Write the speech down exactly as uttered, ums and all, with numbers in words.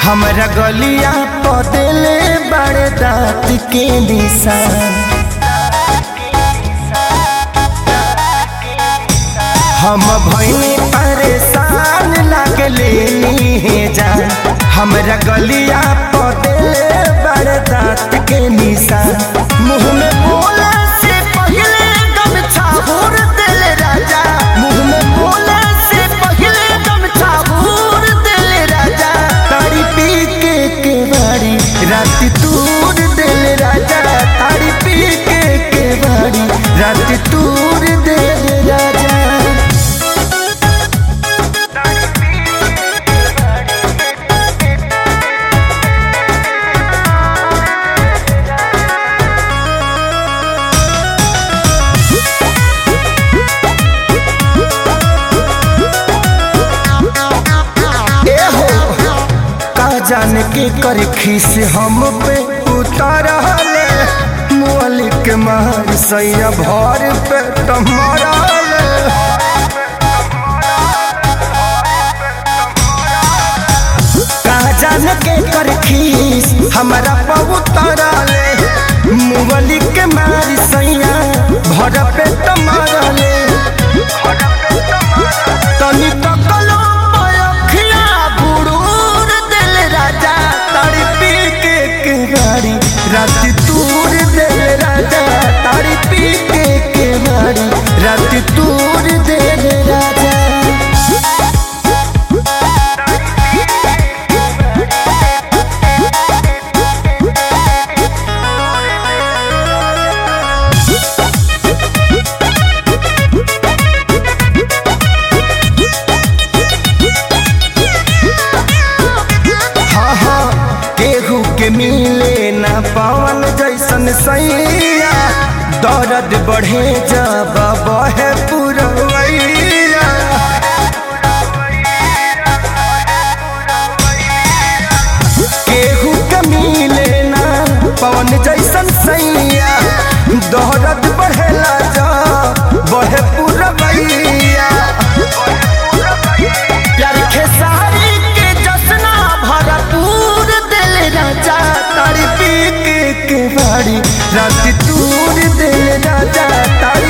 हमरा गलिया पदेले बड़े दांत के निशान। हम भइनी परेशान लागले है जान। हमरा गलिया पदेले बड़े दांत के निशान। मुँह में बोले से पहले गमछा भूर दिल राजा। मुँह में बोले से पहले गमछा भूर दिल राजा। तारी पी के के बाड़ी रात तूर दिल राजा। तारी पी के के बाड़ी रात तूर दिल राजा। जान के कर खीस हम पे उतारले। मुअलिक मार सैया भर पे तमरले। का जान के कर खीस हमरा पे उतारले। मुअलिक मार सैया भर पे तमरले। तनी तकलो पयखिया बुड़ूर दिल राजा। तारी पी के के बाड़ी रात तूर दिल राजा। तारी पी के के बाड़ी रात तूर दिल राजा। के मिले ना पवन जैसन सैया। दर्द बढ़े जब बहे पुरवैया। केहू के मिले ना पवन जैसन सैया। दर्द बढ़ेला जब बहे पुरवैया। प्यार खेसारी के जसना भरपूर दिल राजा। तारी पी के के बाड़ी रात तूर दिल राजा।